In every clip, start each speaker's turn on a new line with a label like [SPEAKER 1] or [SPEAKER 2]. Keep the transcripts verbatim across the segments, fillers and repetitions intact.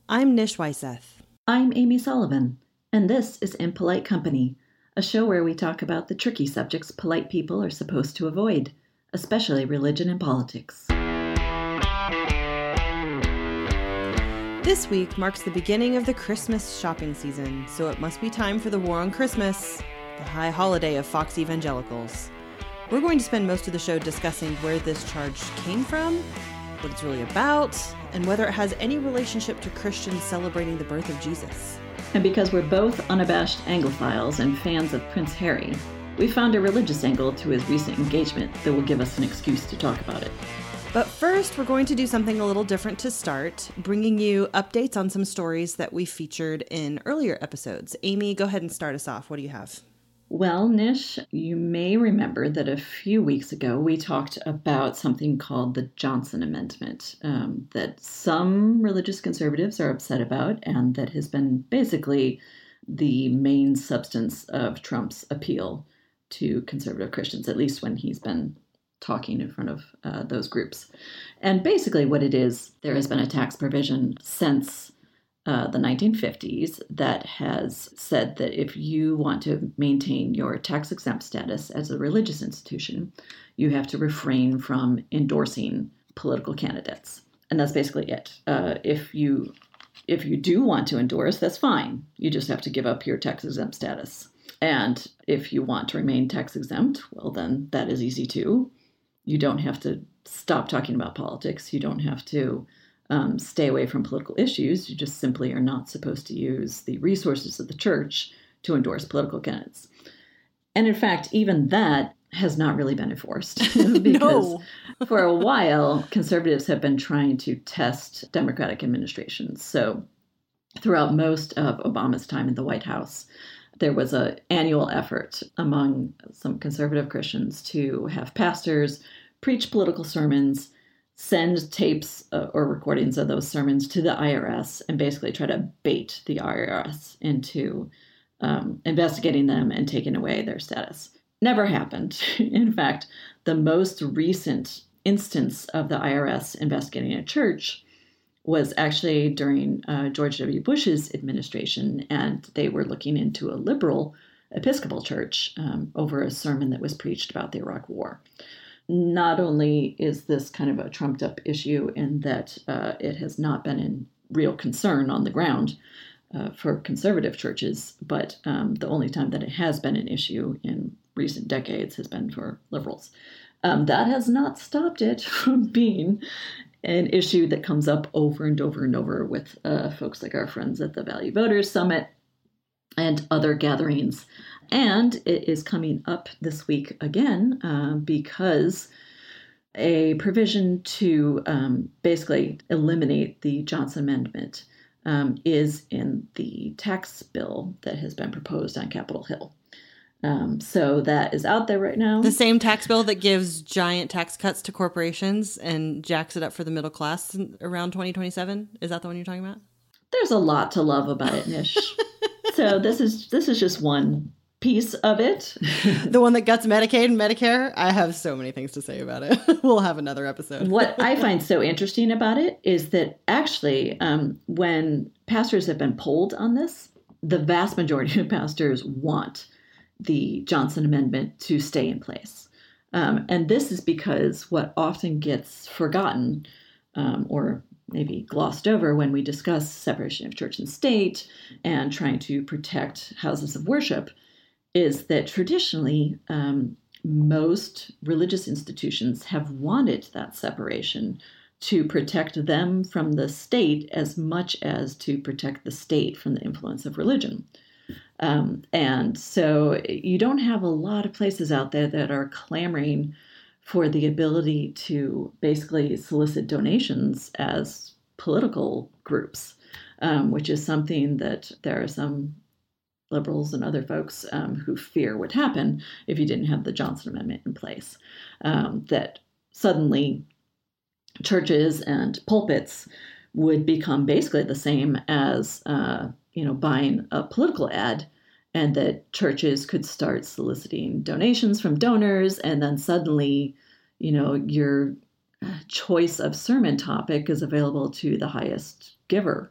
[SPEAKER 1] I'm Nish Weiseth.
[SPEAKER 2] I'm Amy Sullivan, and this is In Polite Company, a show where we talk about the tricky subjects polite people are supposed to avoid, especially religion and politics.
[SPEAKER 1] This week marks the beginning of the Christmas shopping season, so it must be time for the War on Christmas, the high holiday of Fox evangelicals. We're going to spend most of the show discussing where this charge came from, what it's really about, and whether it has any relationship to Christians celebrating the birth of Jesus.
[SPEAKER 2] And because we're both unabashed Anglophiles and fans of Prince Harry, we found a religious angle to his recent engagement that will give us an excuse to talk about it.
[SPEAKER 1] But first, we're going to do something a little different to start, bringing you updates on some stories that we featured in earlier episodes. Amy, go ahead and start us off. What do you have?
[SPEAKER 2] Well, Nish, you may remember that a few weeks ago we talked about something called the Johnson Amendment, um, that some religious conservatives are upset about, and that has been basically the main substance of Trump's appeal to conservative Christians, at least when he's been talking in front of uh, those groups. And basically what it is, there has been a tax provision since uh, the nineteen fifties that has said that if you want to maintain your tax-exempt status as a religious institution, you have to refrain from endorsing political candidates. And that's basically it. Uh, if you if you do want to endorse, that's fine. You just have to give up your tax-exempt status. And if you want to remain tax-exempt, well, then that is easy too. You don't have to stop talking about politics. You don't have to um, stay away from political issues. You just simply are not supposed to use the resources of the church to endorse political candidates. And in fact, even that has not really been enforced because
[SPEAKER 1] No.
[SPEAKER 2] for a while, conservatives have been trying to test Democratic administrations. So throughout most of Obama's time in the White House, there was an annual effort among some conservative Christians to have pastors preach political sermons, send tapes uh, or recordings of those sermons to the I R S, and basically try to bait the I R S into um, investigating them and taking away their status. Never happened. In fact, the most recent instance of the I R S investigating a church was actually during uh, George W. Bush's administration, and they were looking into a liberal Episcopal church um, over a sermon that was preached about the Iraq War. Not only is this kind of a trumped-up issue in that uh, it has not been in real concern on the ground uh, for conservative churches, but um, the only time that it has been an issue in recent decades has been for liberals. Um, that has not stopped it from being an issue that comes up over and over and over with uh, folks like our friends at the Value Voters Summit and other gatherings. And it is coming up this week again uh, because a provision to um, basically eliminate the Johnson Amendment um, is in the tax bill that has been proposed on Capitol Hill. Um, so that is out there right now.
[SPEAKER 1] The same tax bill that gives giant tax cuts to corporations and jacks it up for the middle class around twenty twenty-seven. Is that the one you're talking about?
[SPEAKER 2] There's a lot to love about it, Nish. So this is this is just one piece of it.
[SPEAKER 1] The one that guts Medicaid and Medicare? I have so many things to say about it. We'll have another episode.
[SPEAKER 2] What I find so interesting about it is that actually um, when pastors have been polled on this, the vast majority of pastors want the Johnson Amendment to stay in place. Um, and this is because what often gets forgotten um, or maybe glossed over when we discuss separation of church and state and trying to protect houses of worship is that traditionally um, most religious institutions have wanted that separation to protect them from the state as much as to protect the state from the influence of religion. Um, and so you don't have a lot of places out there that are clamoring for the ability to basically solicit donations as political groups, um, which is something that there are some liberals and other folks um, who fear would happen if you didn't have the Johnson Amendment in place, um, that suddenly churches and pulpits would become basically the same as uh, you know, buying a political ad, and that churches could start soliciting donations from donors, and then suddenly, you know, your choice of sermon topic is available to the highest giver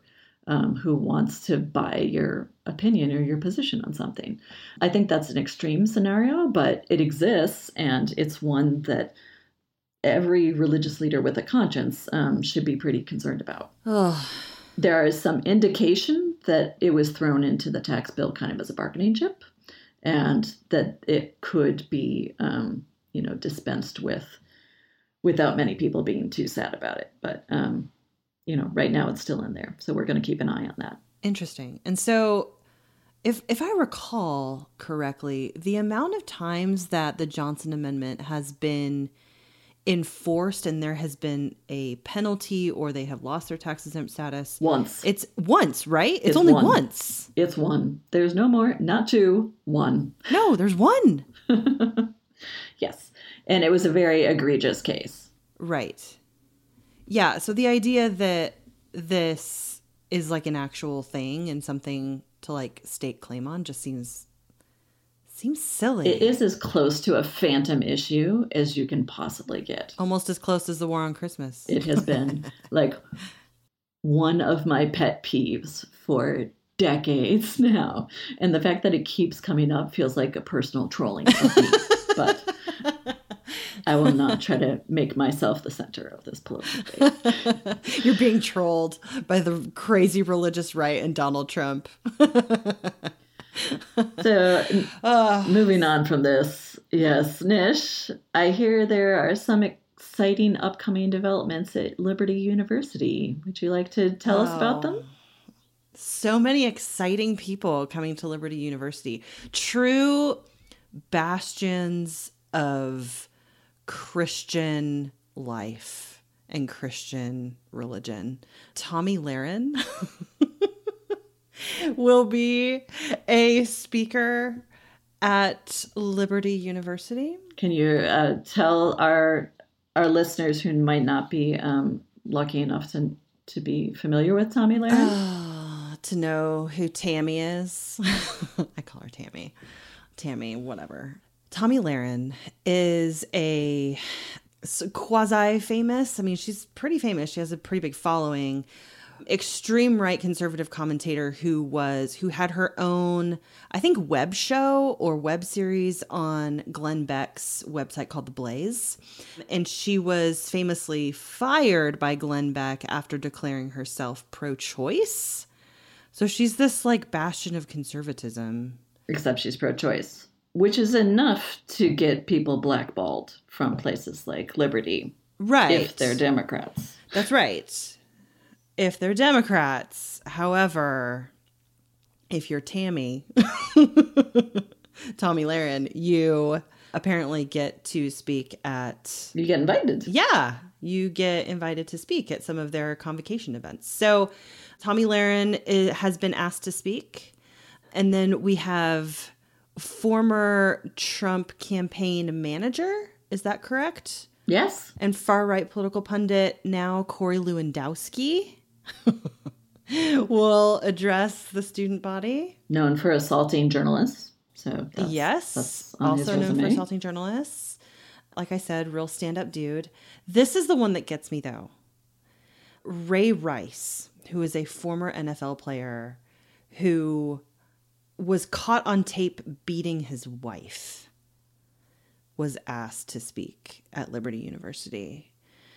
[SPEAKER 2] um, who wants to buy your opinion or your position on something. I think that's an extreme scenario, but it exists, and it's one that every religious leader with a conscience um, should be pretty concerned about.
[SPEAKER 1] Oh.
[SPEAKER 2] There is some indication that it was thrown into the tax bill kind of as a bargaining chip, and that it could be, um, you know, dispensed with without many people being too sad about it. But, um, you know, right now it's still in there. So we're going to keep an eye on that.
[SPEAKER 1] Interesting. And so if if I recall correctly, the amount of times that the Johnson Amendment has been enforced and there has been a penalty or they have lost their tax exempt status.
[SPEAKER 2] Once.
[SPEAKER 1] It's once, right? It's,
[SPEAKER 2] It's
[SPEAKER 1] only
[SPEAKER 2] one.
[SPEAKER 1] once.
[SPEAKER 2] It's one. There's no more, not two, one.
[SPEAKER 1] No, there's one.
[SPEAKER 2] Yes. And it was a very egregious case.
[SPEAKER 1] Right. Yeah. So the idea that this is like an actual thing and something to like stake claim on just seems seems silly.
[SPEAKER 2] It is as close to a phantom issue as you can possibly get.
[SPEAKER 1] Almost as close as the war on Christmas.
[SPEAKER 2] It has been like one of my pet peeves for decades now. And the fact that it keeps coming up feels like a personal trolling of me. But I will not try to make myself the center of this political debate.
[SPEAKER 1] You're being trolled by the crazy religious right and Donald Trump.
[SPEAKER 2] So,
[SPEAKER 1] uh,
[SPEAKER 2] moving on from this, yes, Nish, I hear there are some exciting upcoming developments at Liberty University. Would you like to tell us about them?
[SPEAKER 1] So many exciting people coming to Liberty University. True bastions of Christian life and Christian religion. Tomi Lahren will be a speaker at Liberty University.
[SPEAKER 2] Can you uh, tell our our listeners who might not be um, lucky enough to to be familiar with Tomi Lahren?
[SPEAKER 1] Uh, to know who Tammy is. I call her Tammy. Tammy, whatever. Tomi Lahren is a quasi-famous, I mean, she's pretty famous. She has a pretty big following. Extreme right conservative commentator who was, who had her own, I think, web show or web series on Glenn Beck's website called The Blaze. And she was famously fired by Glenn Beck after declaring herself pro-choice. So she's this like bastion of conservatism. Except
[SPEAKER 2] she's pro-choice, which is enough to get people blackballed from places like Liberty.
[SPEAKER 1] Right.
[SPEAKER 2] If they're Democrats.
[SPEAKER 1] That's right. If they're Democrats. However, if you're Tammy, Tomi Lahren, you apparently get to speak at...
[SPEAKER 2] You get invited.
[SPEAKER 1] Yeah. You get invited to speak at some of their convocation events. So Tomi Lahren is, has been asked to speak. And then we have former Trump campaign manager. Is that correct?
[SPEAKER 2] Yes.
[SPEAKER 1] And far-right political pundit, now Corey Lewandowski, will address the student body.
[SPEAKER 2] Known for assaulting journalists. So that's,
[SPEAKER 1] yes,
[SPEAKER 2] that's
[SPEAKER 1] also known for assaulting journalists. Like I said, real stand-up dude. This is the one that gets me, though. Ray Rice, who is a former N F L player who was caught on tape beating his wife, was asked to speak at Liberty University.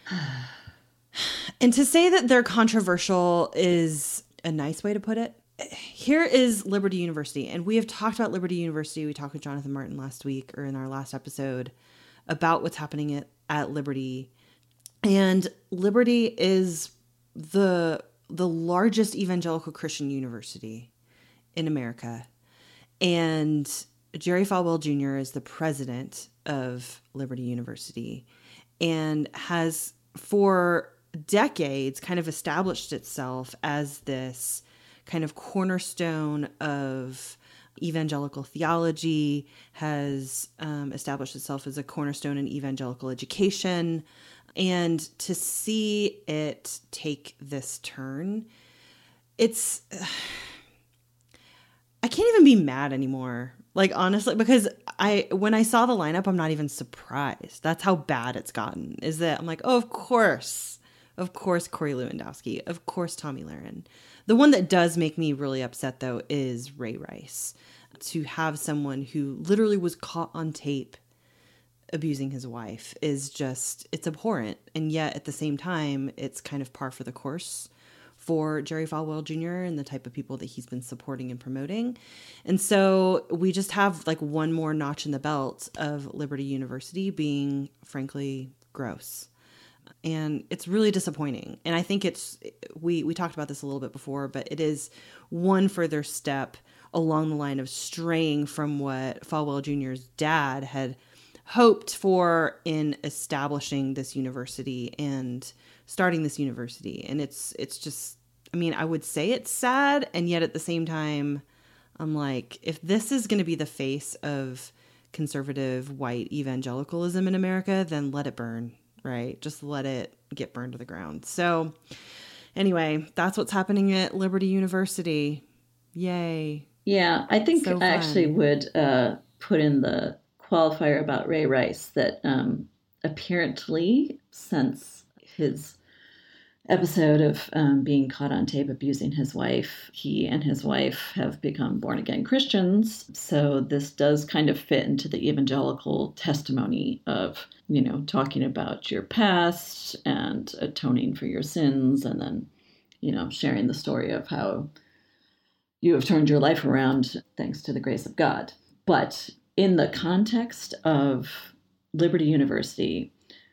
[SPEAKER 1] And to say that they're controversial is a nice way to put it. Here is Liberty University. And we have talked about Liberty University. We talked with Jonathan Martin last week or in our last episode about what's happening at, at Liberty. And Liberty is the, the largest evangelical Christian university in America. And Jerry Falwell Junior is the president of Liberty University and has for decades kind of established itself as this kind of cornerstone of evangelical theology, has um, established itself as a cornerstone in evangelical education. And to see it take this turn, it's... Uh, I can't even be mad anymore. Like, honestly, because I, when I saw the lineup, I'm not even surprised. That's how bad it's gotten, is that I'm like, oh, of course, Of course, Corey Lewandowski. Of course, Tommy Lahren. The one that does make me really upset, though, is Ray Rice. To have someone who literally was caught on tape abusing his wife is just, it's abhorrent. And yet, at the same time, it's kind of par for the course for Jerry Falwell Junior and the type of people that he's been supporting and promoting. And so we just have like one more notch in the belt of Liberty University being, frankly, gross. And it's really disappointing. And I think it's, we, we talked about this a little bit before, but it is one further step along the line of straying from what Falwell Junior's dad had hoped for in establishing this university and starting this university. And it's, it's just, I mean, I would say it's sad. And yet at the same time, I'm like, if this is going to be the face of conservative white evangelicalism in America, then let it burn, right? Just let it get burned to the ground. So anyway, that's what's happening at Liberty University. Yay.
[SPEAKER 2] Yeah, I think
[SPEAKER 1] So
[SPEAKER 2] I actually
[SPEAKER 1] fun.
[SPEAKER 2] would uh, put in the qualifier about Ray Rice that um, apparently since his episode of um, being caught on tape abusing his wife, he and his wife have become born-again Christians. So this does kind of fit into the evangelical testimony of, you know, talking about your past and atoning for your sins, and then, you know, sharing the story of how you have turned your life around thanks to the grace of God. But in the context of Liberty University,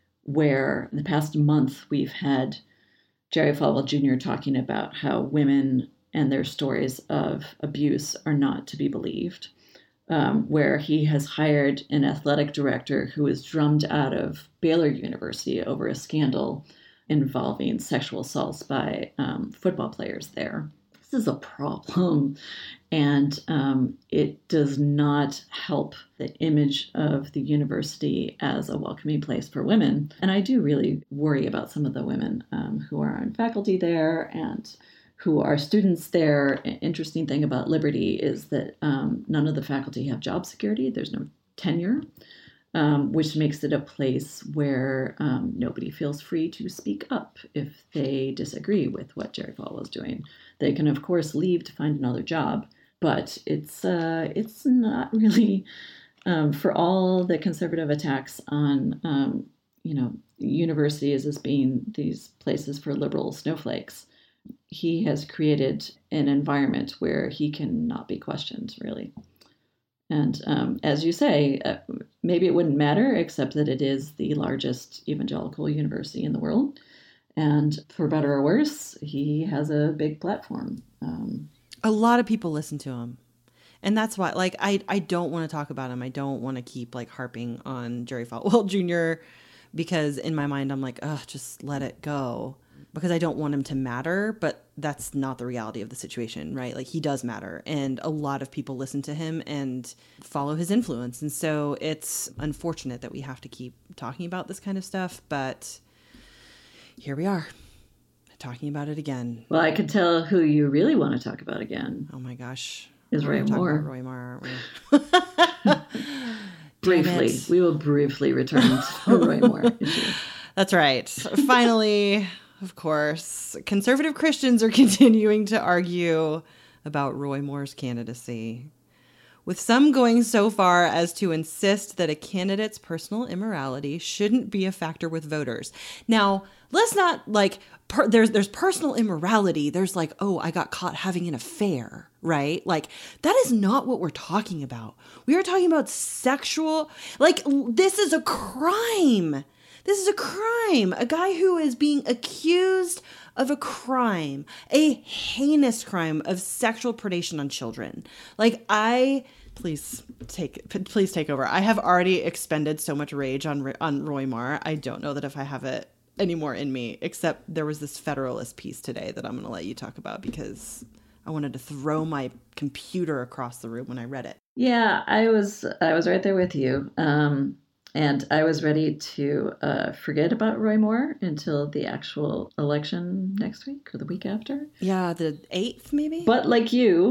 [SPEAKER 2] where in the past month we've had Jerry Falwell Junior talking about how women and their stories of abuse are not to be believed, um, where he has hired an athletic director who was drummed out of Baylor University over a scandal involving sexual assaults by um, football players there. This is a problem, and um, it does not help the image of the university as a welcoming place for women. And I do really worry about some of the women um, who are on faculty there and who are students there. An interesting thing about Liberty is that um, none of the faculty have job security. There's no tenure, um, which makes it a place where um, nobody feels free to speak up if they disagree with what Jerry Falwell is doing. They can, of course, leave to find another job, but it's uh, it's not really, um, for all the conservative attacks on, um, you know, universities as being these places for liberal snowflakes. He has created an environment where he cannot be questioned, really. And um, as you say, uh, maybe it wouldn't matter, except that it is the largest evangelical university in the world. And for better or worse, he has a big platform. Um,
[SPEAKER 1] A lot of people listen to him. And that's why, like, I, I don't want to talk about him. I don't want to keep, like, harping on Jerry Falwell Junior because in my mind, I'm like, ugh, just let it go. Because I don't want him to matter, but that's not the reality of the situation, right? Like, he does matter. And a lot of people listen to him and follow his influence. And so it's unfortunate that we have to keep talking about this kind of stuff, but here we are, talking about it again.
[SPEAKER 2] Well, I could tell who you really want to talk about again.
[SPEAKER 1] Oh my gosh.
[SPEAKER 2] Is Roy
[SPEAKER 1] We're
[SPEAKER 2] Moore.
[SPEAKER 1] talking about Roy Moore, aren't we?
[SPEAKER 2] Briefly.
[SPEAKER 1] it.
[SPEAKER 2] We will briefly return to the Roy Moore issue.
[SPEAKER 1] That's right. Finally, of course, conservative Christians are continuing to argue about Roy Moore's candidacy, with some going so far as to insist that a candidate's personal immorality shouldn't be a factor with voters. Now, let's not like, per, there's there's personal immorality. There's like, oh, I got caught having an affair, right? Like, that is not what we're talking about. We are talking about sexual, like, this is a crime. This is a crime. A guy who is being accused of a crime, a heinous crime of sexual predation on children. Like, I, please take, please take over. I have already expended so much rage on, on Roy Moore. I don't know that if I have it anymore in me, except there was this Federalist piece today that I'm going to let you talk about because I wanted to throw my computer across the room when I read it.
[SPEAKER 2] Yeah, I was, I was right there with you. Um, And I was ready to uh, forget about Roy Moore until the actual election next week or the week after.
[SPEAKER 1] Yeah, the eighth maybe?
[SPEAKER 2] But like you,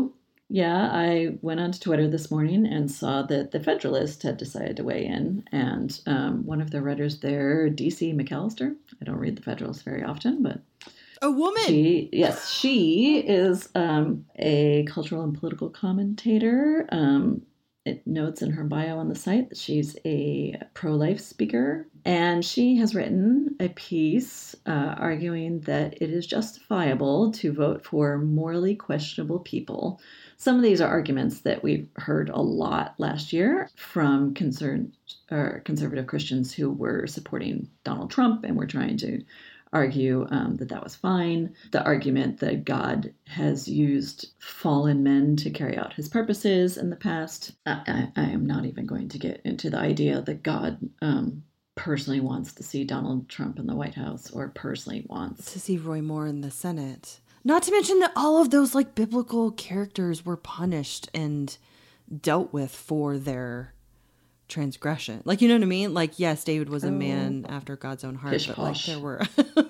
[SPEAKER 2] Yeah, I went onto Twitter this morning and saw that the Federalist had decided to weigh in, and um, one of the writers there, D C McAllister, I don't read the Federalist very often, but
[SPEAKER 1] A woman.
[SPEAKER 2] she, yes, she is um, a cultural and political commentator. Um, it notes in her bio on the site that she's a pro-life speaker, and she has written a piece uh, arguing that it is justifiable to vote for morally questionable people. Some of these are arguments that we've heard a lot last year from concerned, or conservative Christians who were supporting Donald Trump and were trying to argue um, that that was fine. The argument that God has used fallen men to carry out his purposes in the past. I, I, I am not even going to get into the idea that God um, personally wants to see Donald Trump in the White House or personally wants
[SPEAKER 1] to see Roy Moore in the Senate. Not to mention that all of those like biblical characters were punished and dealt with for their transgression. Like, you know what I mean? Like, yes, David was a man after God's own heart,
[SPEAKER 2] Pish
[SPEAKER 1] but
[SPEAKER 2] posh.
[SPEAKER 1] like there were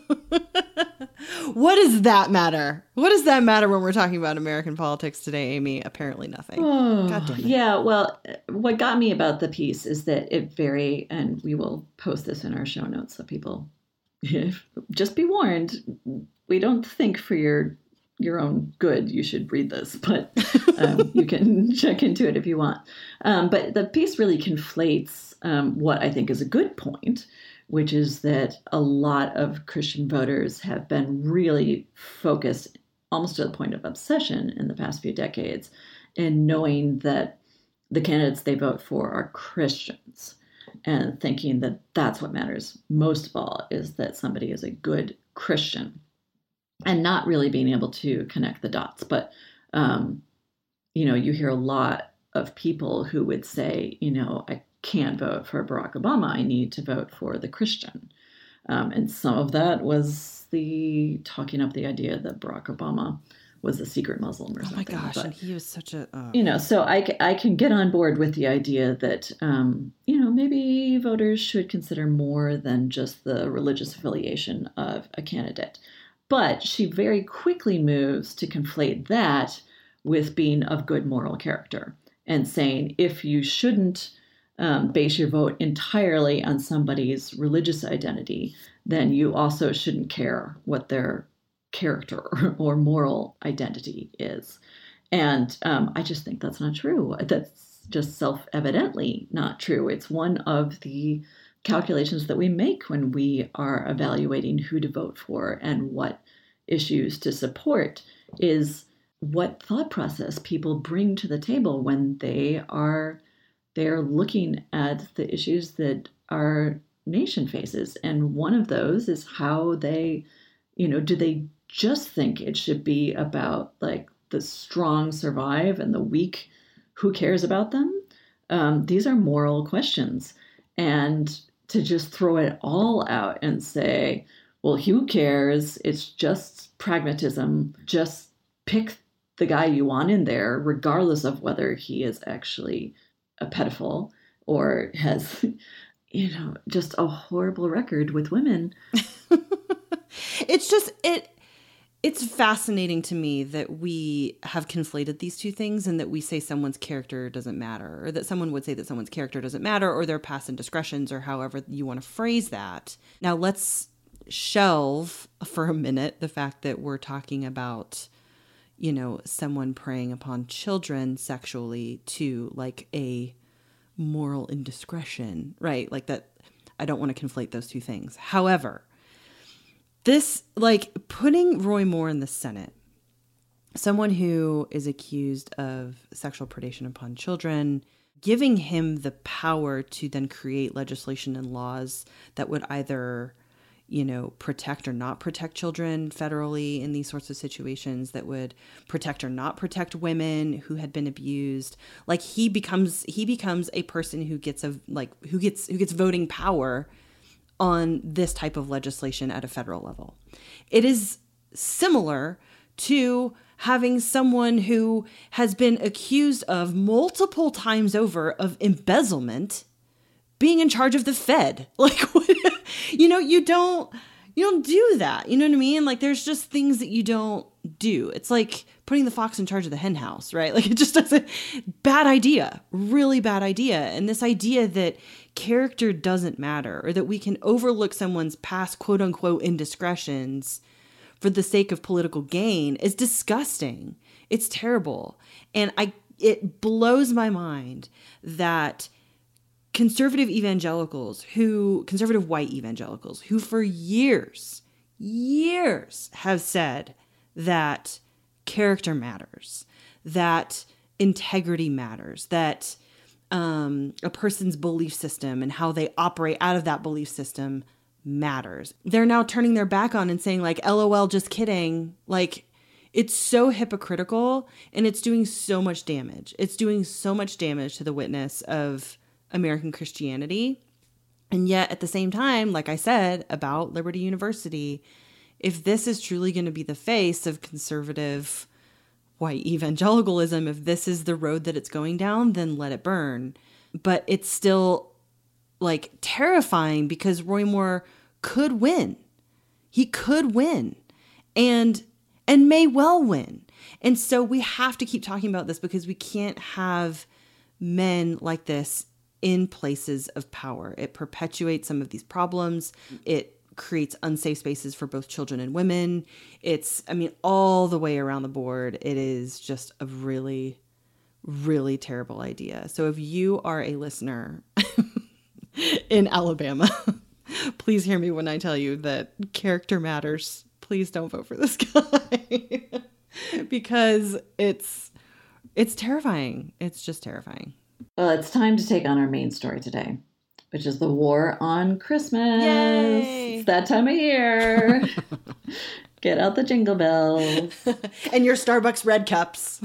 [SPEAKER 1] What does that matter? What does that matter when we're talking about American politics today, Amy? Apparently nothing.
[SPEAKER 2] Oh,
[SPEAKER 1] God damn it.
[SPEAKER 2] Yeah, well, what got me about the piece is that it very, and we will post this in our show notes so people just be warned, we don't think for your your own good you should read this, but um, you can check into it if you want. Um, but the piece really conflates um, what I think is a good point, which is that a lot of Christian voters have been really focused, almost to the point of obsession in the past few decades, in knowing that the candidates they vote for are Christians, and thinking that that's what matters most of all, is that somebody is a good Christian, and not really being able to connect the dots. But, um, you know, you hear a lot of people who would say, you know, I can't vote for Barack Obama. I need to vote for the Christian. Um, and some of that was the talking up the idea that Barack Obama was a secret Muslim or
[SPEAKER 1] oh
[SPEAKER 2] something.
[SPEAKER 1] my gosh,
[SPEAKER 2] but,
[SPEAKER 1] and he was such a... Uh...
[SPEAKER 2] You know, so I, I can get on board with the idea that, um, you know, maybe voters should consider more than just the religious affiliation of a candidate. But she very quickly moves to conflate that with being of good moral character and saying if you shouldn't um, base your vote entirely on somebody's religious identity, then you also shouldn't care what their character or, or moral identity is. And um, I just think that's not true. That's just self-evidently not true. It's one of the calculations that we make when we are evaluating who to vote for and what issues to support, is what thought process people bring to the table when they are they're looking at the issues that our nation faces. And one of those is how they, you know, do they just think it should be about like the strong survive and the weak, who cares about them? Um, these are moral questions. And to just throw it all out and say, well, who cares? It's just pragmatism. Just pick the guy you want in there, regardless of whether he is actually a pedophile or has, you know, just a horrible record with women.
[SPEAKER 1] It's just, it, it's fascinating to me that we have conflated these two things, and that we say someone's character doesn't matter, or that someone would say that someone's character doesn't matter, or their past indiscretions, or however you want to phrase that. Now let's shelve for a minute the fact that we're talking about, you know, someone preying upon children sexually to like a moral indiscretion, right? Like that. I don't want to conflate those two things. However, this, like, putting Roy Moore in the Senate, someone who is accused of sexual predation upon children, giving him the power to then create legislation and laws that would either, you know, protect or not protect children federally in these sorts of situations, that would protect or not protect women who had been abused. Like he becomes, he becomes a person who gets a, like, who gets, who gets voting power on this type of legislation at a federal level. It is similar to having someone who has been accused of multiple times over of embezzlement being in charge of the Fed. Like, you know, you don't, you don't do that. You know what I mean? Like, there's just things that you don't, do. It's like putting the fox in charge of the hen house, right? Like it just doesn't, bad idea, really bad idea. And this idea that character doesn't matter, or that we can overlook someone's past quote unquote indiscretions for the sake of political gain is disgusting. It's terrible. And I, it blows my mind that conservative evangelicals who, conservative white evangelicals who for years, years have said that character matters, that integrity matters, that um, a person's belief system and how they operate out of that belief system matters. They're now turning their back on and saying like, LOL, just kidding. Like, it's so hypocritical and it's doing so much damage. It's doing so much damage to the witness of American Christianity. And yet at the same time, like I said about Liberty University, if this is truly going to be the face of conservative white evangelicalism, if this is the road that it's going down, then let it burn. But it's still like terrifying because Roy Moore could win. He could win and and may well win. And so we have to keep talking about this because we can't have men like this in places of power. It perpetuates some of these problems. It creates unsafe spaces for both children and women. It's, I mean, all the way around the board, it is just a really, really terrible idea. So if you are a listener in Alabama, please hear me when I tell you that character matters. Please don't vote for this guy because it's, it's terrifying. It's just terrifying.
[SPEAKER 2] Well, it's time to take on our main story today, which is the war on Christmas.
[SPEAKER 1] Yay!
[SPEAKER 2] It's that time of year. Get out the jingle bells.
[SPEAKER 1] And your Starbucks red cups.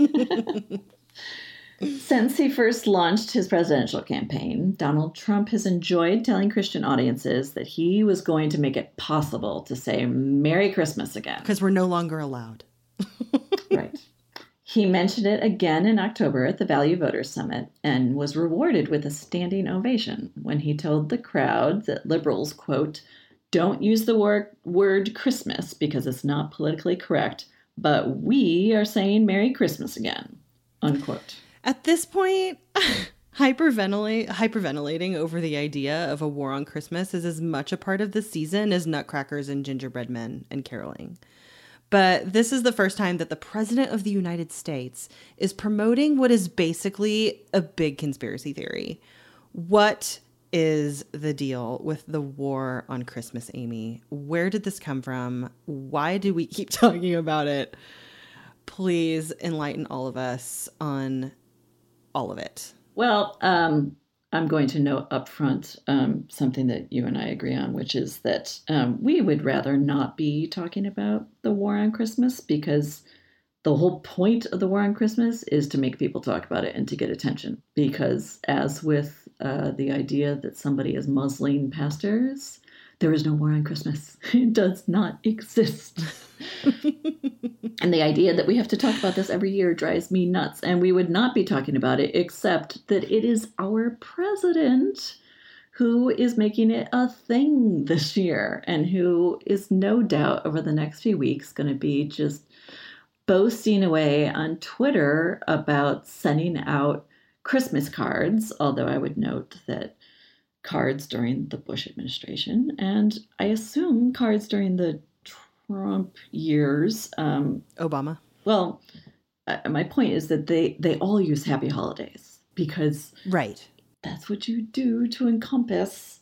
[SPEAKER 2] Since he first launched his presidential campaign, Donald Trump has enjoyed telling Christian audiences that he was going to make it possible to say Merry Christmas again.
[SPEAKER 1] Because we're no longer allowed.
[SPEAKER 2] Right. He mentioned it again in October at the Value Voters Summit and was rewarded with a standing ovation when he told the crowd that liberals, quote, don't use the word, word Christmas because it's not politically correct, but we are saying Merry Christmas again, unquote.
[SPEAKER 1] At this point, hyperventilate, hyperventilating over the idea of a war on Christmas is as much a part of the season as nutcrackers and gingerbread men and caroling. But this is the first time that the president of the United States is promoting what is basically a big conspiracy theory. What is the deal with the war on Christmas, Amy? Where did this come from? Why do we keep talking about it? Please enlighten all of us on all of it.
[SPEAKER 2] Well, um, I'm going to note up front um, something that you and I agree on, which is that um, we would rather not be talking about the war on Christmas because the whole point of the war on Christmas is to make people talk about it and to get attention. Because as with uh, the idea that somebody is muzzling pastors, there is no war on Christmas. It does not exist. And the idea that we have to talk about this every year drives me nuts. And we would not be talking about it except that it is our president who is making it a thing this year and who is no doubt over the next few weeks going to be just boasting away on Twitter about sending out Christmas cards, although I would note that cards during the Bush administration, and I assume cards during the Trump years. Um,
[SPEAKER 1] Obama.
[SPEAKER 2] Well, uh, my point is that they, they all use happy holidays because
[SPEAKER 1] right.
[SPEAKER 2] That's what you do to encompass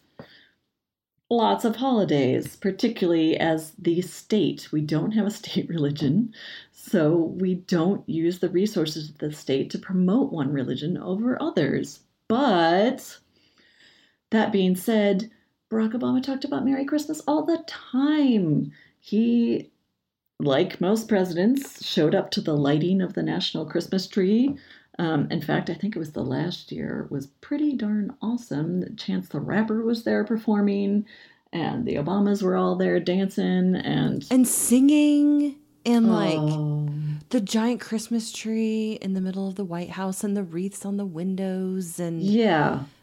[SPEAKER 2] lots of holidays, particularly as the state. We don't have a state religion, so we don't use the resources of the state to promote one religion over others. But that being said, Barack Obama talked about Merry Christmas all the time. He, like most presidents, showed up to the lighting of the national Christmas tree. Um, in fact, I think it was the last year, was pretty darn awesome. Chance the Rapper was there performing, and the Obamas were all there dancing and
[SPEAKER 1] and singing, and
[SPEAKER 2] oh.
[SPEAKER 1] like the giant Christmas tree in the middle of the White House and the wreaths on the windows, and
[SPEAKER 2] yeah,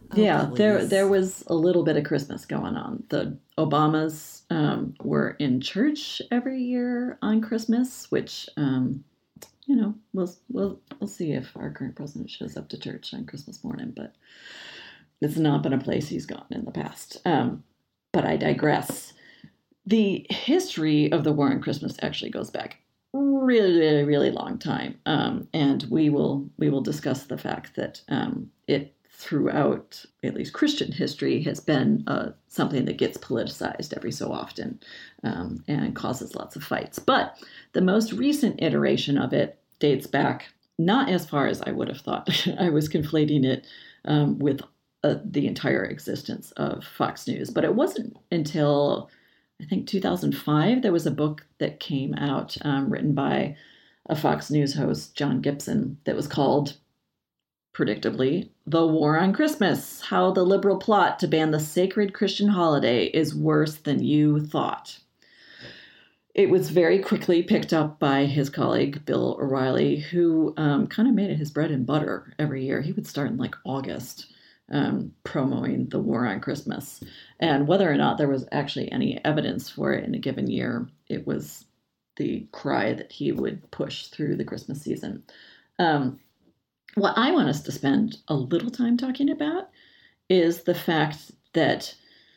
[SPEAKER 1] Oh,
[SPEAKER 2] yeah,
[SPEAKER 1] please.
[SPEAKER 2] there there was a little bit of Christmas going on. The Obamas um, were in church every year on Christmas, which um, you know we'll we'll we'll see if our current president shows up to church on Christmas morning. But it's not been a place he's gone in the past. Um, but I digress. The history of the war on Christmas actually goes back really, really, really long time, um, and we will we will discuss the fact that um, it. throughout at least Christian history has been uh, something that gets politicized every so often um, and causes lots of fights. But the most recent iteration of it dates back not as far as I would have thought. I was conflating it um, with uh, the entire existence of Fox News. But it wasn't until, I think, two thousand five, there was a book that came out um, written by a Fox News host, John Gibson, that was called, predictably, The War on Christmas, How the Liberal Plot to Ban the Sacred Christian Holiday is Worse Than You Thought. It was very quickly picked up by his colleague, Bill O'Reilly, who um, kind of made it his bread and butter every year. He would start in like August um, promoting the war on Christmas. And whether or not there was actually any evidence for it in a given year, it was the cry that he would push through the Christmas season. Um, What I want us to spend a little time talking about is the fact that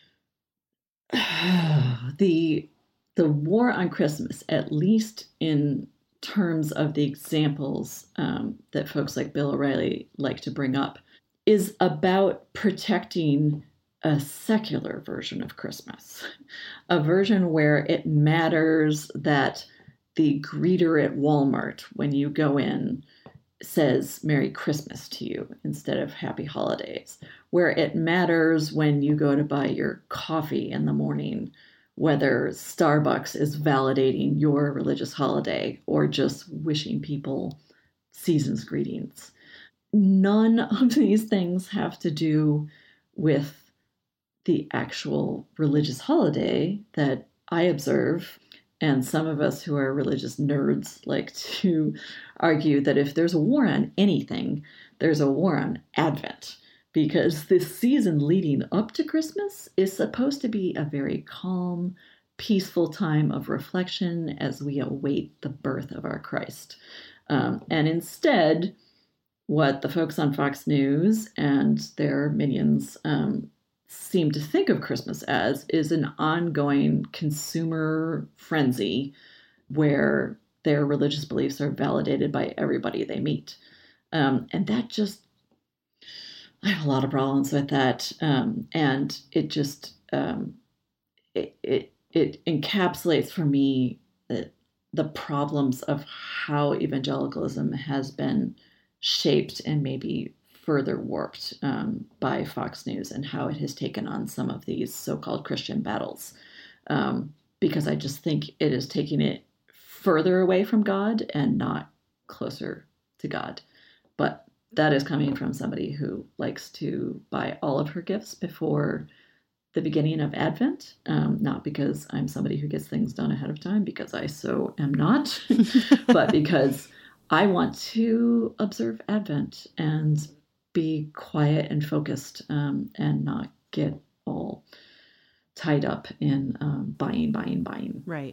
[SPEAKER 2] uh, the the war on Christmas, at least in terms of the examples um, that folks like Bill O'Reilly like to bring up, is about protecting a secular version of Christmas, a version where it matters that the greeter at Walmart, when you go in, says Merry Christmas to you instead of Happy Holidays, where it matters when you go to buy your coffee in the morning, whether Starbucks is validating your religious holiday or just wishing people season's greetings. None of these things have to do with the actual religious holiday that I observe. And some of us who are religious nerds like to argue that if there's a war on anything, there's a war on Advent, because this season leading up to Christmas is supposed to be a very calm, peaceful time of reflection as we await the birth of our Christ. Um, and instead, what the folks on Fox News and their minions um, seem to think of Christmas as is an ongoing consumer frenzy where their religious beliefs are validated by everybody they meet. Um, and that just, I have a lot of problems with that. Um, and it just, um, it, it, it encapsulates for me the, the problems of how evangelicalism has been shaped and maybe further warped um, by Fox News and how it has taken on some of these so-called Christian battles. Um, because I just think it is taking it further away from God and not closer to God. But that is coming from somebody who likes to buy all of her gifts before the beginning of Advent. Um, not because I'm somebody who gets things done ahead of time, because I so am not, but because I want to observe Advent and be quiet and focused um, and not get all tied up in um, buying, buying, buying.
[SPEAKER 1] Right.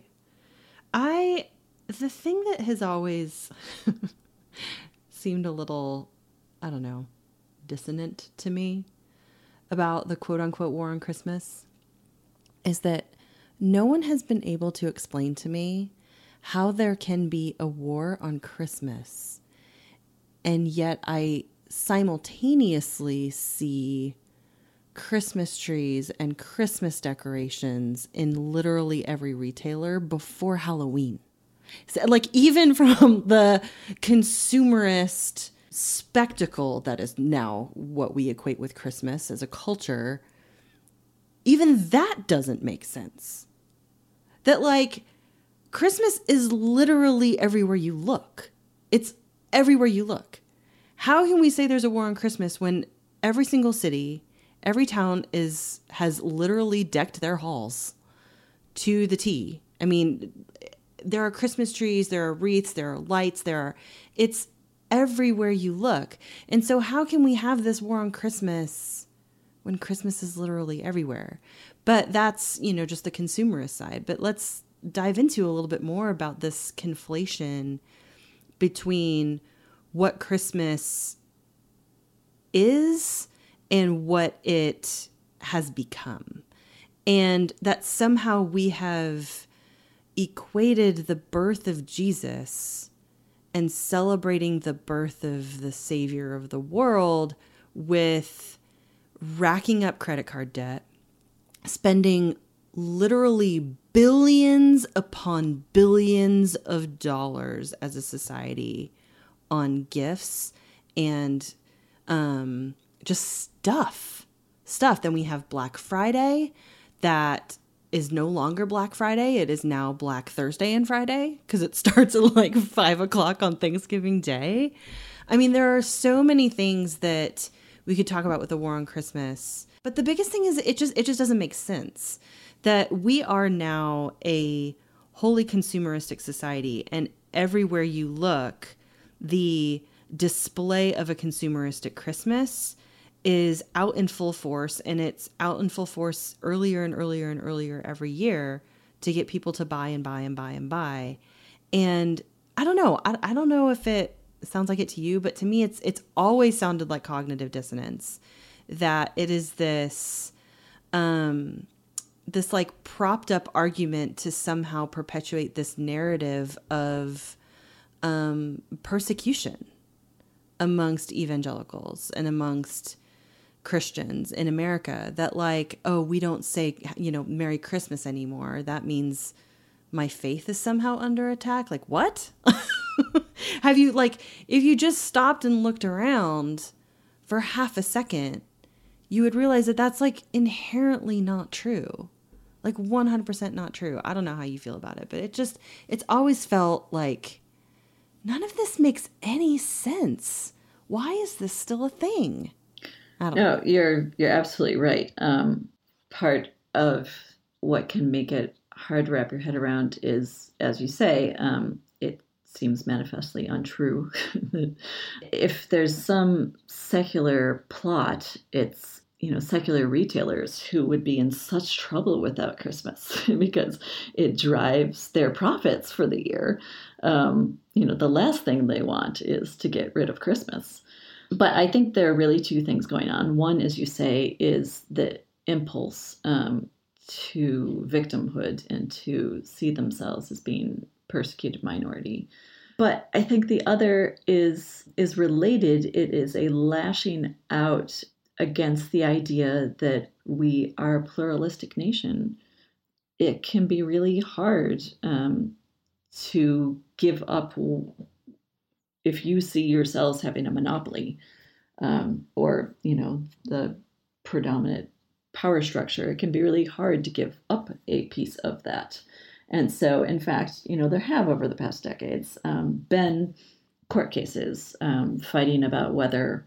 [SPEAKER 1] I, the thing that has always seemed a little, I don't know, dissonant to me about the quote unquote war on Christmas is that no one has been able to explain to me how there can be a war on Christmas. And yet I simultaneously see Christmas trees and Christmas decorations in literally every retailer before Halloween. So, like, even from the consumerist spectacle that is now what we equate with Christmas as a culture, even that doesn't make sense. That, like, Christmas is literally everywhere you look. It's everywhere you look. How can we say there's a war on Christmas when every single city, every town is has literally decked their halls to the T? I mean, there are Christmas trees, there are wreaths, there are lights, there are, it's everywhere you look. And so how can we have this war on Christmas when Christmas is literally everywhere? But that's, you know, just the consumerist side. But let's dive into a little bit more about this conflation between what Christmas is and what it has become. And that somehow we have equated the birth of Jesus and celebrating the birth of the Savior of the world with racking up credit card debt, spending literally billions upon billions of dollars as a society on gifts and um, just stuff. Stuff. Then we have Black Friday that is no longer Black Friday. It is now Black Thursday and Friday because it starts at like five o'clock on Thanksgiving Day. I mean, there are so many things that we could talk about with the war on Christmas. But the biggest thing is it just it just doesn't make sense that we are now a wholly consumeristic society, and everywhere you look, the display of a consumeristic Christmas is out in full force, and it's out in full force earlier and earlier and earlier every year to get people to buy and buy and buy and buy. And I don't know, I, I don't know if it sounds like it to you, but to me, it's it's always sounded like cognitive dissonance, that it is this, um, this like propped up argument to somehow perpetuate this narrative of um, persecution amongst evangelicals and amongst Christians in America, that like, oh, we don't say, you know, Merry Christmas anymore. That means my faith is somehow under attack. Like, what? Have you, like, if you just stopped and looked around for half a second, you would realize that that's like inherently not true. Like one hundred percent not true. I don't know how you feel about it, but it just, it's always felt like none of this makes any sense. Why is this still a thing? I don't
[SPEAKER 2] no,
[SPEAKER 1] know.
[SPEAKER 2] you're you're absolutely right. Um, part of what can make it hard to wrap your head around is, as you say, um, it seems manifestly untrue. If there's some secular plot, it's, you know, secular retailers who would be in such trouble without Christmas because it drives their profits for the year. Um, you know, the last thing they want is to get rid of Christmas. But I think there are really two things going on. One, as you say, is the impulse um, to victimhood and to see themselves as being persecuted minority. But I think the other is is related. It is a lashing out against the idea that we are a pluralistic nation. It can be really hard um, to give up if you see yourselves having a monopoly um, or, you know, the predominant power structure. It can be really hard to give up a piece of that. And so, in fact, you know, there have over the past decades um, been court cases um, fighting about whether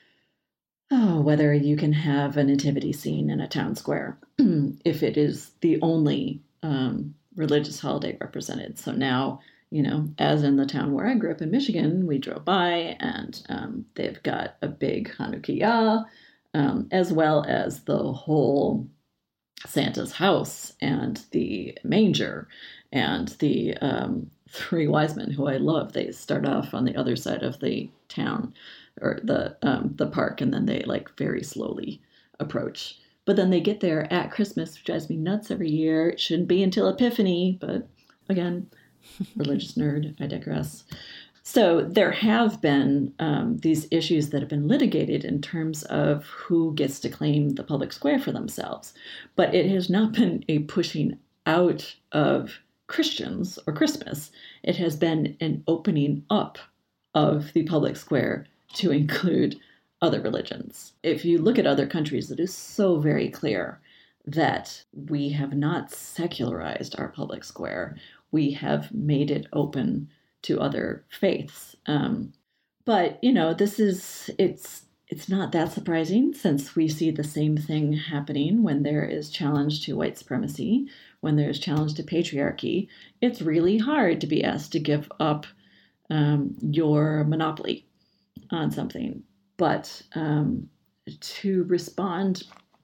[SPEAKER 2] oh, whether you can have a nativity scene in a town square if it is the only um, religious holiday represented. So now, you know, as in the town where I grew up in Michigan, we drove by and um, they've got a big Hanukkah, um, as well as the whole Santa's house and the manger and the um, three wise men, who I love. They start off on the other side of the town or the um, the park, and then they like very slowly approach. But then they get there at Christmas, which drives me nuts every year. It shouldn't be until Epiphany, but again, religious nerd, I digress. So there have been um, these issues that have been litigated in terms of who gets to claim the public square for themselves. But it has not been a pushing out of Christians or Christmas. It has been an opening up of the public square to include other religions. If you look at other countries, it is so very clear that we have not secularized our public square. We have made it open to other faiths. Um, but, you know, this is, it's it's not that surprising, since we see the same thing happening when there is challenge to white supremacy, when there's challenge to patriarchy. It's really hard to be asked to give up um, your monopoly on something. But um, to respond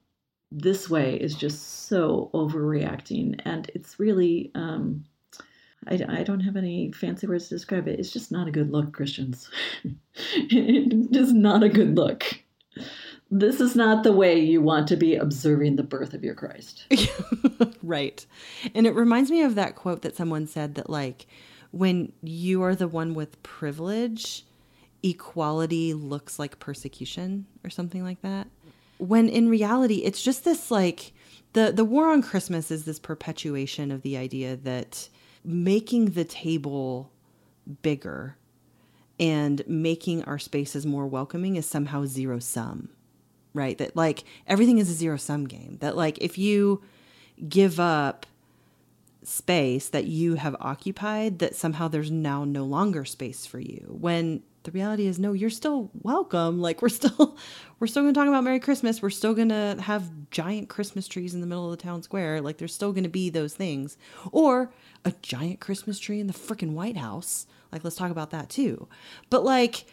[SPEAKER 2] this way is just so overreacting. And it's really, um, I, I don't have any fancy words to describe it. It's just not a good look, Christians. It's just not a good look. This is not the way you want to be observing the birth of your Christ.
[SPEAKER 1] Right. And it reminds me of that quote that someone said that, like, when you are the one with privilege, equality looks like persecution or something like that. When in reality, it's just this, like, the, the war on Christmas is this perpetuation of the idea that making the table bigger and making our spaces more welcoming is somehow zero sum. Right? That, like, everything is a zero sum game. That, like, if you give up space that you have occupied, that somehow there's now no longer space for you. When the reality is, no, you're still welcome. Like, we're still, we're still going to talk about Merry Christmas. We're still going to have giant Christmas trees in the middle of the town square. Like, there's still going to be those things. Or a giant Christmas tree in the freaking White House. Like, let's talk about that too. But, like,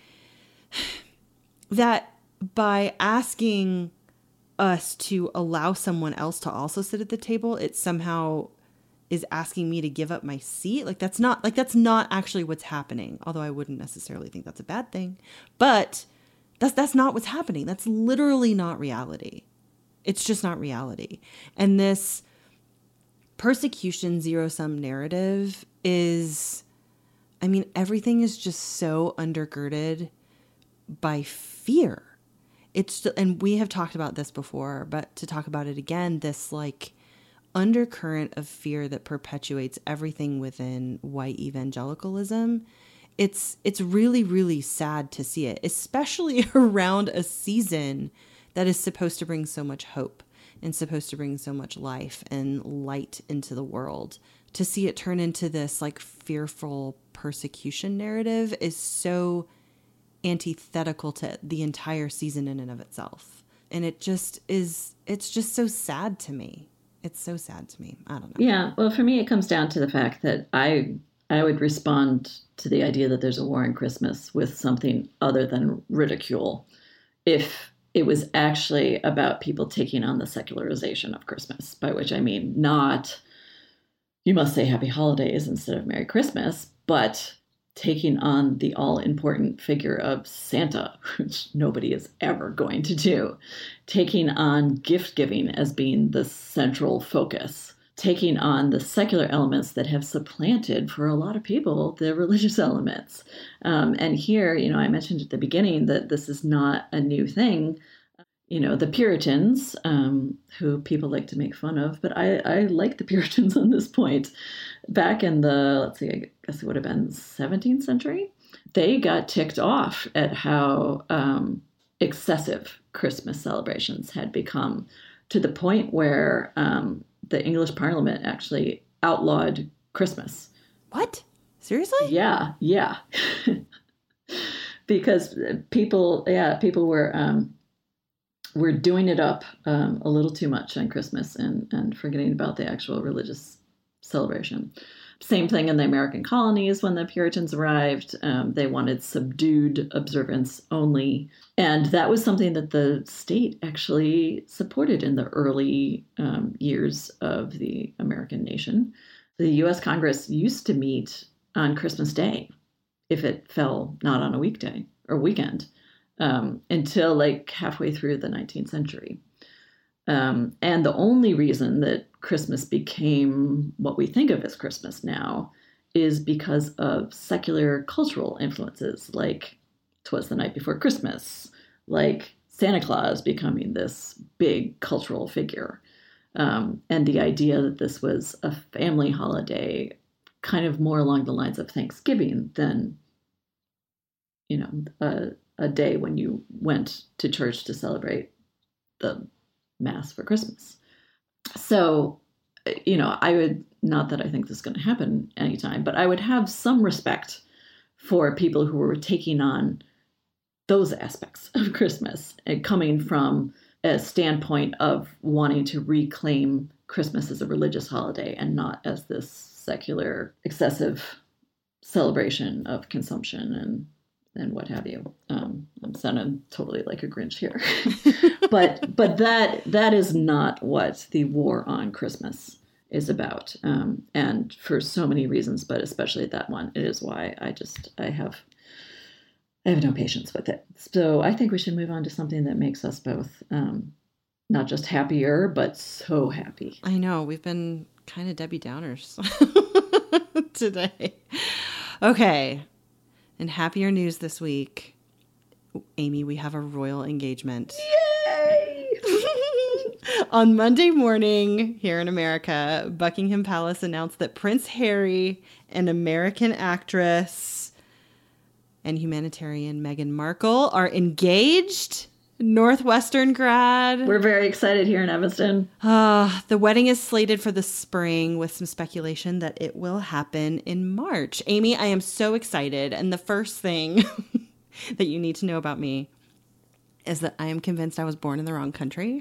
[SPEAKER 1] that by asking us to allow someone else to also sit at the table, it somehow is asking me to give up my seat. Like, that's not, like, that's not actually what's happening. Although I wouldn't necessarily think that's a bad thing, but that's, that's not what's happening. That's literally not reality. It's just not reality. And this persecution zero sum narrative is, I mean, everything is just so undergirded by fear. It's, and we have talked about this before, but to talk about it again, this, like, undercurrent of fear that perpetuates everything within white evangelicalism. It's, it's really, really sad to see it, especially around a season that is supposed to bring so much hope and supposed to bring so much life and light into the world. To see it turn into this, like, fearful persecution narrative is so antithetical to the entire season in and of itself. And it just is, it's just so sad to me. It's so sad to me. I don't know.
[SPEAKER 2] Yeah. Well, for me, it comes down to the fact that I, I would respond to the idea that there's a war on Christmas with something other than ridicule if it was actually about people taking on the secularization of Christmas, by which I mean not you must say happy holidays instead of Merry Christmas, but taking on the all-important figure of Santa, which nobody is ever going to do, taking on gift-giving as being the central focus, taking on the secular elements that have supplanted, for a lot of people, the religious elements. Um, and here, you know, I mentioned at the beginning that this is not a new thing. You know, the Puritans, um, who people like to make fun of, but I, I like the Puritans on this point. Back in the, let's see, I guess it would have been seventeenth century, they got ticked off at how um, excessive Christmas celebrations had become, to the point where um, the English Parliament actually outlawed Christmas.
[SPEAKER 1] What? Seriously?
[SPEAKER 2] Yeah, yeah. Because people, yeah, people were... Um, We're doing it up um, a little too much on Christmas and, and forgetting about the actual religious celebration. Same thing in the American colonies when the Puritans arrived. Um, they wanted subdued observance only. And that was something that the state actually supported in the early um, years of the American nation. The U S Congress used to meet on Christmas Day if it fell not on a weekday or weekend. Um, until like halfway through the nineteenth century. Um, and the only reason that Christmas became what we think of as Christmas now is because of secular cultural influences, like 'Twas the Night Before Christmas, like Santa Claus becoming this big cultural figure. Um, and the idea that this was a family holiday, kind of more along the lines of Thanksgiving than, you know, a a day when you went to church to celebrate the Mass for Christmas. So, you know, I would, not that I think this is going to happen anytime, but I would have some respect for people who were taking on those aspects of Christmas and coming from a standpoint of wanting to reclaim Christmas as a religious holiday and not as this secular, excessive celebration of consumption and and what have you. Um, I'm sounding totally like a Grinch here, but but that that is not what the war on Christmas is about, um, and for so many reasons, but especially that one, it is why I just I have I have no patience with it. So I think we should move on to something that makes us both um, not just happier, but so happy.
[SPEAKER 1] I know we've been kind of Debbie Downers today. Okay. In happier news this week, Amy, we have a royal engagement.
[SPEAKER 2] Yay!
[SPEAKER 1] On Monday morning here in America, Buckingham Palace announced that Prince Harry, an American actress, and humanitarian Meghan Markle are engaged. Northwestern grad.
[SPEAKER 2] We're very excited here in Evanston.
[SPEAKER 1] Uh, the wedding is slated for the spring with some speculation that it will happen in March. Amy, I am so excited. And the first thing that you need to know about me is that I am convinced I was born in the wrong country.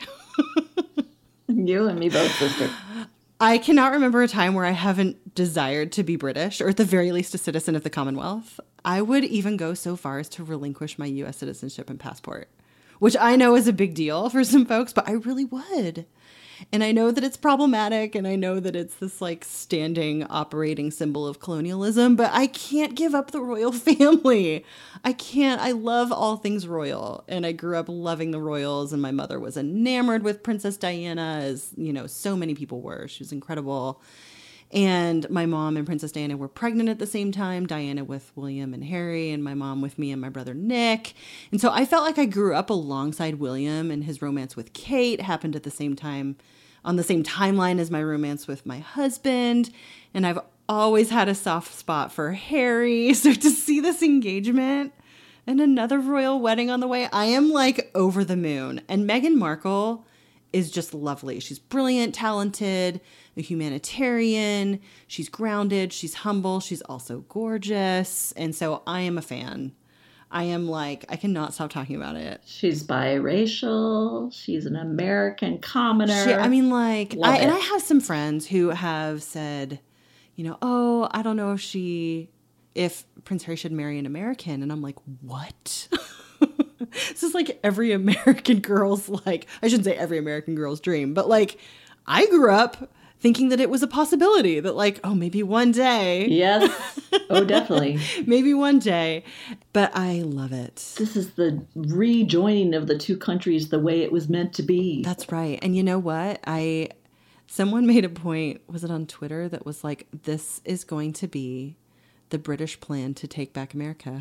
[SPEAKER 2] You and me both, sister.
[SPEAKER 1] I cannot remember a time where I haven't desired to be British, or at the very least a citizen of the Commonwealth. I would even go so far as to relinquish my U S citizenship and passport, which I know is a big deal for some folks, but I really would. And I know that it's problematic, and I know that it's this like standing operating symbol of colonialism, but I can't give up the royal family. I can't. I love all things royal, and I grew up loving the royals, and my mother was enamored with Princess Diana, as you know, so many people were. She was incredible. And my mom and Princess Diana were pregnant at the same time, Diana with William and Harry, and my mom with me and my brother Nick. And so I felt like I grew up alongside William, and his romance with Kate happened at the same time, on the same timeline as my romance with my husband. And I've always had a soft spot for Harry. So to see this engagement and another royal wedding on the way, I am like over the moon. And Meghan Markle is just lovely. She's brilliant, talented, a humanitarian. She's grounded. She's humble. She's also gorgeous. And so I am a fan. I am like, I cannot stop talking about it.
[SPEAKER 2] She's biracial. She's an American commoner.
[SPEAKER 1] She, I mean, like,
[SPEAKER 2] Love
[SPEAKER 1] I,
[SPEAKER 2] it.
[SPEAKER 1] and I have some friends who have said, you know, oh, I don't know if she, if Prince Harry should marry an American. And I'm like, what? This is like every American girl's like, I shouldn't say every American girl's dream, but like I grew up thinking that it was a possibility that like, oh, maybe one day.
[SPEAKER 2] Yes. Oh, definitely.
[SPEAKER 1] Maybe one day. But I love it.
[SPEAKER 2] This is the rejoining of the two countries the way it was meant to be.
[SPEAKER 1] That's right. And you know what? I, someone made a point, was it on Twitter, that was like, this is going to be the British plan to take back America.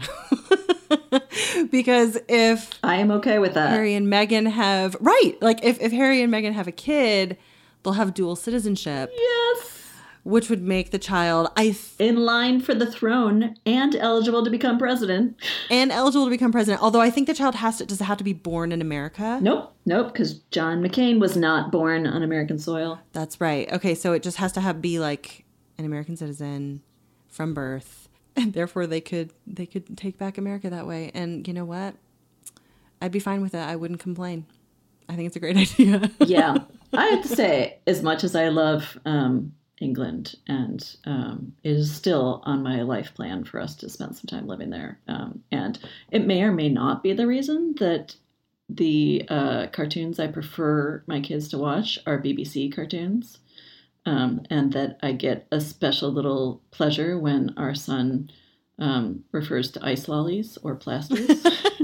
[SPEAKER 1] Because if
[SPEAKER 2] I am okay with that.
[SPEAKER 1] Harry and Meghan have, right, like if, if Harry and Meghan have a kid, they'll have dual citizenship.
[SPEAKER 2] Yes.
[SPEAKER 1] Which would make the child, I th-
[SPEAKER 2] in line for the throne and eligible to become president.
[SPEAKER 1] And eligible to become president. Although I think the child has to, does it have to be born in America?
[SPEAKER 2] Nope. Nope. Because John McCain was not born on American soil.
[SPEAKER 1] That's right. Okay. So it just has to have be like an American citizen from birth. And therefore they could, they could take back America that way. And you know what? I'd be fine with it. I wouldn't complain. I think it's a great idea.
[SPEAKER 2] Yeah. I have to say, as much as I love um, England, and um, it is still on my life plan for us to spend some time living there. Um, and it may or may not be the reason that the uh, cartoons I prefer my kids to watch are B B C cartoons. Um, and that I get a special little pleasure when our son um, refers to ice lollies or plasters.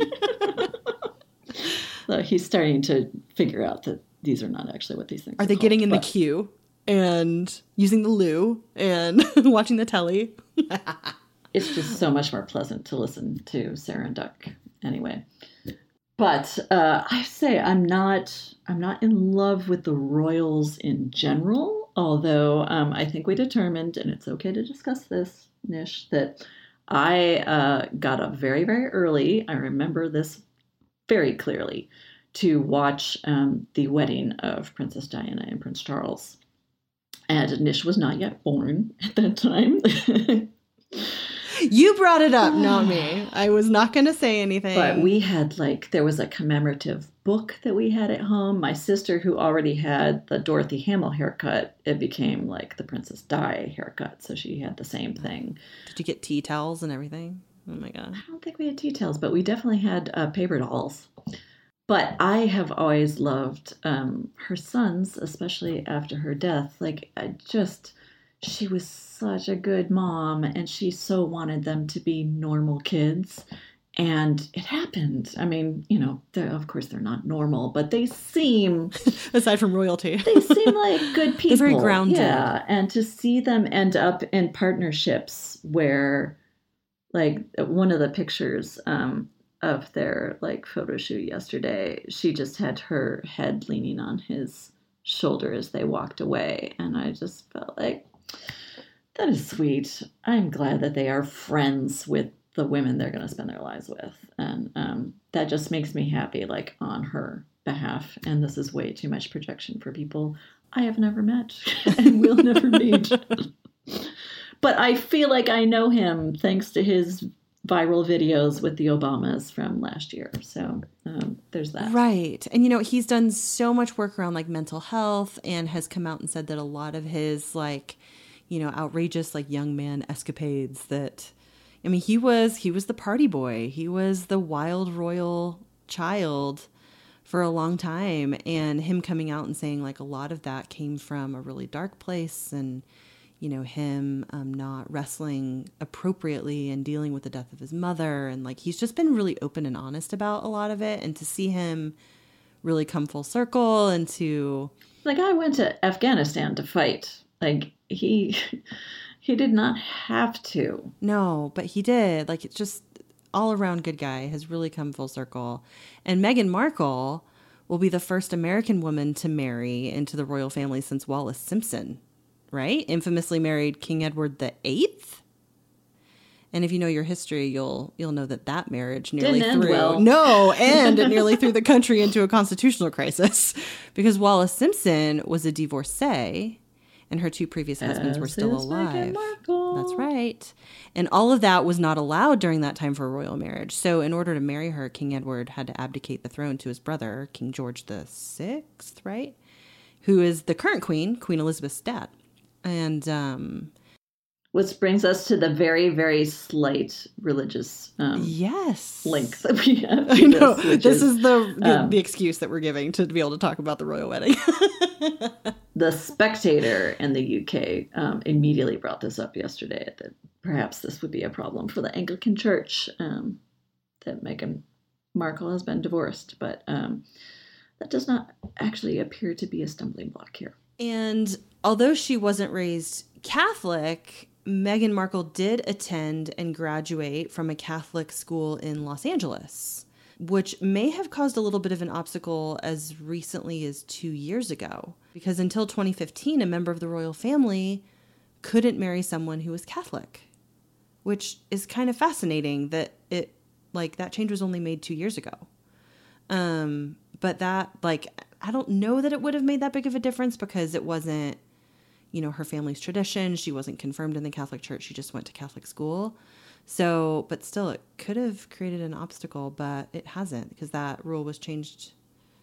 [SPEAKER 2] So he's starting to figure out that these are not actually what these things are.
[SPEAKER 1] Are they
[SPEAKER 2] called,
[SPEAKER 1] getting in
[SPEAKER 2] but...
[SPEAKER 1] the queue and using the loo and watching the telly?
[SPEAKER 2] It's just so much more pleasant to listen to Sarah and Duck anyway. But uh, I say I'm not I'm not in love with the royals in general. Although um, I think we determined, and it's okay to discuss this, Nish, that I uh, got up very, very early. I remember this very clearly, to watch um, the wedding of Princess Diana and Prince Charles. And Nish was not yet born at that time.
[SPEAKER 1] You brought it up, not me. I was not going to say anything.
[SPEAKER 2] But we had like, there was a commemorative book that we had at home. My sister, who already had the Dorothy Hamill haircut, it became like the Princess Di haircut. So she had the same thing.
[SPEAKER 1] Did you get tea towels and everything? Oh my God.
[SPEAKER 2] I don't think we had details, but we definitely had uh, paper dolls. But I have always loved um, her sons, especially after her death. Like, I just, she was such a good mom, and she so wanted them to be normal kids. And it happened. I mean, you know, of course they're not normal, but they seem...
[SPEAKER 1] Aside from royalty.
[SPEAKER 2] they seem like good people.
[SPEAKER 1] They're very grounded.
[SPEAKER 2] Yeah, and to see them end up in partnerships where, like, one of the pictures um, of their, like, photo shoot yesterday, she just had her head leaning on his shoulder as they walked away. And I just felt like, that is sweet. I'm glad that they are friends with the women they're going to spend their lives with. And um, that just makes me happy, like, on her behalf. And this is way too much projection for people I have never met and will never meet. But I feel like I know him thanks to his viral videos with the Obamas from last year. So um, there's that.
[SPEAKER 1] Right. And, you know, he's done so much work around, like, mental health and has come out and said that a lot of his, like, you know, outrageous, like, young man escapades that... I mean, he was he was the party boy. He was the wild royal child for a long time. And him coming out and saying, like, a lot of that came from a really dark place and, you know, him um, not wrestling appropriately and dealing with the death of his mother. And, like, he's just been really open and honest about a lot of it. And to see him really come full circle and to...
[SPEAKER 2] Like, I went to Afghanistan to fight. Like, he... He did not have to.
[SPEAKER 1] No, but he did. Like, it's just all around good guy, has really come full circle. And Meghan Markle will be the first American woman to marry into the royal family since Wallis Simpson, right? Infamously married King Edward the Eighth. And if you know your history, you'll you'll know that that marriage nearly
[SPEAKER 2] Didn't end
[SPEAKER 1] threw
[SPEAKER 2] well.
[SPEAKER 1] no, and it nearly threw the country into a constitutional crisis because Wallis Simpson was a divorcee. And her two previous husbands
[SPEAKER 2] As
[SPEAKER 1] were still
[SPEAKER 2] is
[SPEAKER 1] alive.
[SPEAKER 2] Meghan Markle.
[SPEAKER 1] That's right. And all of that was not allowed during that time for a royal marriage. So in order to marry her, King Edward had to abdicate the throne to his brother, King George the Sixth, right? Who is the current queen, Queen Elizabeth's dad. And um,
[SPEAKER 2] which brings us to the very, very slight religious um,
[SPEAKER 1] yes
[SPEAKER 2] link that we have.
[SPEAKER 1] I know.
[SPEAKER 2] This,
[SPEAKER 1] this
[SPEAKER 2] is,
[SPEAKER 1] is the, the,
[SPEAKER 2] um,
[SPEAKER 1] the excuse that we're giving to be able to talk about the royal wedding.
[SPEAKER 2] The Spectator in the U K um, immediately brought this up yesterday, that perhaps this would be a problem for the Anglican Church, um, that Meghan Markle has been divorced. But um, that does not actually appear to be a stumbling block here.
[SPEAKER 1] And although she wasn't raised Catholic, Meghan Markle did attend and graduate from a Catholic school in Los Angeles, which may have caused a little bit of an obstacle as recently as two years ago. Because until twenty fifteen, a member of the royal family couldn't marry someone who was Catholic, which is kind of fascinating that it, like, that change was only made two years ago. Um, but that, like, I don't know that it would have made that big of a difference because it wasn't, you know, her family's tradition. She wasn't confirmed in the Catholic Church. She just went to Catholic school. So, but still, it could have created an obstacle, but it hasn't because that rule was changed.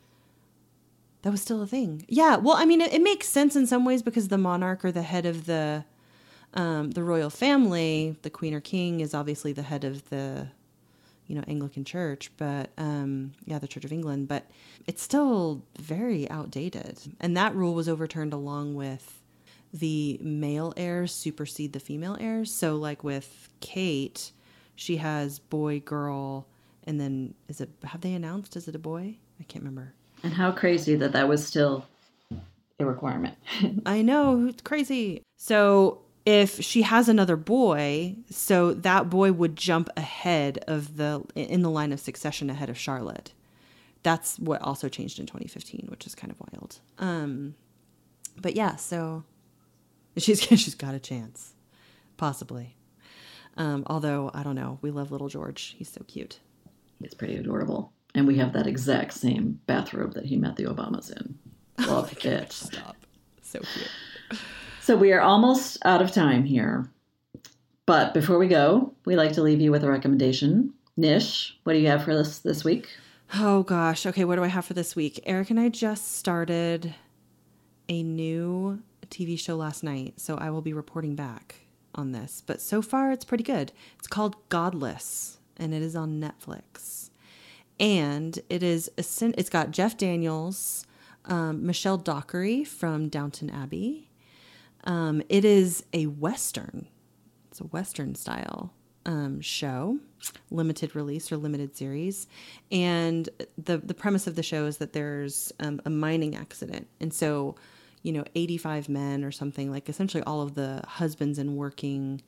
[SPEAKER 1] That was still a thing. Yeah. Well, I mean, it, it makes sense in some ways because the monarch or the head of the, um, the royal family, the queen or king, is obviously the head of the, you know, Anglican Church, but, um, yeah, the Church of England, but it's still very outdated. And that rule was overturned along with the male heirs supersede the female heirs. So like with Kate, she has boy, girl, and then is it, have they announced, is it a boy? I can't remember.
[SPEAKER 2] And how crazy that that was still a requirement.
[SPEAKER 1] I know, it's crazy. So if she has another boy, so that boy would jump ahead of the, in the line of succession ahead of Charlotte. That's what also changed in twenty fifteen, which is kind of wild. Um, but yeah, so she's she's got a chance, possibly. Um, although, I don't know, we love little George. He's so cute.
[SPEAKER 2] He's pretty adorable. And we have that exact same bathrobe that he met the Obamas in. Love
[SPEAKER 1] oh
[SPEAKER 2] it.
[SPEAKER 1] Gosh, stop. So cute.
[SPEAKER 2] So we are almost out of time here. But before we go, we like to leave you with a recommendation. Nish, what do you have for us this week?
[SPEAKER 1] Oh, gosh. Okay, what do I have for this week? Eric and I just started a new T V show last night, so I will be reporting back on this, but so far it's pretty good. It's called Godless, and it is on Netflix. And it is a, it's got Jeff Daniels, um, Michelle Dockery from Downton Abbey. Um, it is a Western. It's a Western style um, show, limited release or limited series. And the, the premise of the show is that there's um, a mining accident. And so, you know, eighty-five men or something, like essentially all of the husbands and working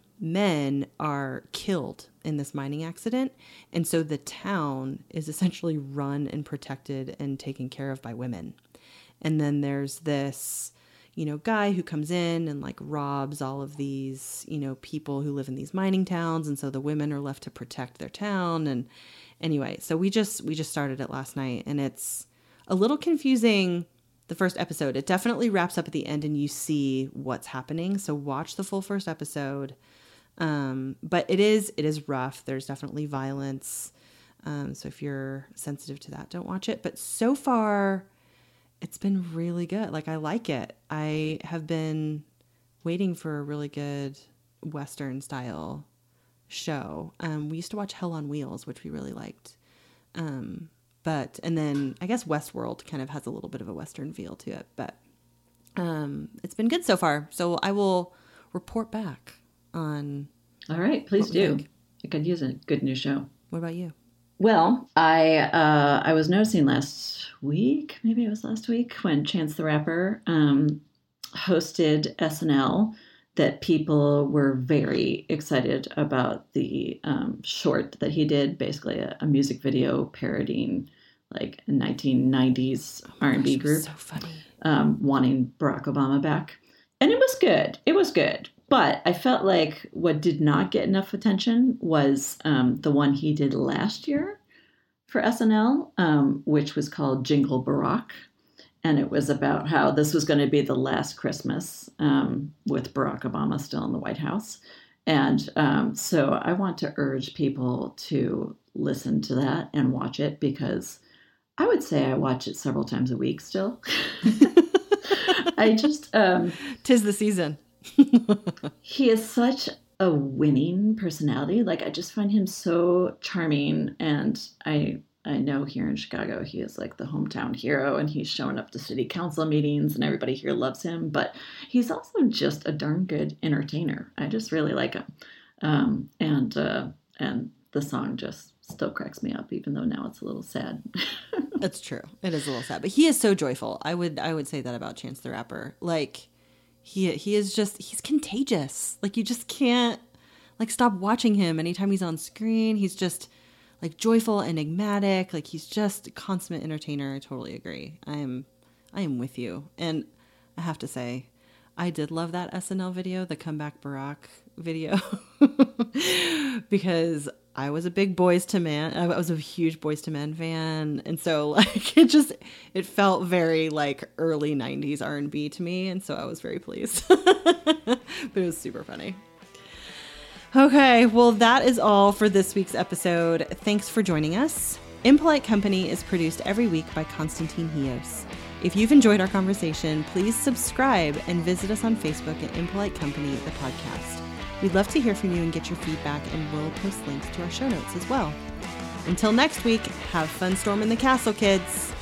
[SPEAKER 1] men are killed in this mining accident. And so the town is essentially run and protected and taken care of by women. And then there's this, you know, guy who comes in and like robs all of these, you know, people who live in these mining towns. And so the women are left to protect their town. And anyway, so we just, we just started it last night, and it's a little confusing. The first episode, it definitely wraps up at the end and you see what's happening. So watch the full first episode. Um, but it is, it is rough. There's definitely violence. Um, so if you're sensitive to that, don't watch it. But so far it's been really good. Like, I like it. I have been waiting for a really good Western style show. Um, we used to watch Hell on Wheels, which we really liked. Um, But, and then I guess Westworld kind of has a little bit of a Western feel to it, but um, it's been good so far. So I will report back on.
[SPEAKER 2] All right, please do.
[SPEAKER 1] Think.
[SPEAKER 2] I could use a good new show.
[SPEAKER 1] What about you?
[SPEAKER 2] Well, I uh, I was noticing last week, maybe it was last week, when Chance the Rapper um, hosted S N L, that people were very excited about the um, short that he did, basically a, a music video parodying like a nineteen nineties
[SPEAKER 1] oh
[SPEAKER 2] R and B
[SPEAKER 1] gosh,
[SPEAKER 2] group,
[SPEAKER 1] so funny,
[SPEAKER 2] um, wanting Barack Obama back. And it was good. It was good. But I felt like what did not get enough attention was um, the one he did last year for S N L, um, which was called Jingle Barack. And it was about how this was going to be the last Christmas um, with Barack Obama still in the White House. And um, so I want to urge people to listen to that and watch it, because I would say I watch it several times a week still. I just... Um,
[SPEAKER 1] 'Tis the season.
[SPEAKER 2] He is such a winning personality. Like, I just find him so charming. And I... I know here in Chicago, he is like the hometown hero, and he's showing up to city council meetings and everybody here loves him, but he's also just a darn good entertainer. I just really like him. Um, and, uh, and the song just still cracks me up, even though now it's a little sad.
[SPEAKER 1] That's true. It is a little sad, but he is so joyful. I would, I would say that about Chance the Rapper. Like, he, he is just, he's contagious. Like, you just can't like stop watching him anytime he's on screen. He's just like joyful, enigmatic, like he's just a consummate entertainer. I totally agree. I am, I am with you. And I have to say, I did love that S N L video, the Comeback Barack video, because I was a big Boyz two Men. I was a huge Boyz two Men fan. And so like, it just, it felt very like early nineties R and B to me. And so I was very pleased, but it was super funny. Okay, well, that is all for this week's episode. Thanks for joining us. Impolite Company is produced every week by Constantine Hios. If you've enjoyed our conversation, please subscribe and visit us on Facebook at Impolite Company, the podcast. We'd love to hear from you and get your feedback, and we'll post links to our show notes as well. Until next week, have fun storming the castle, kids.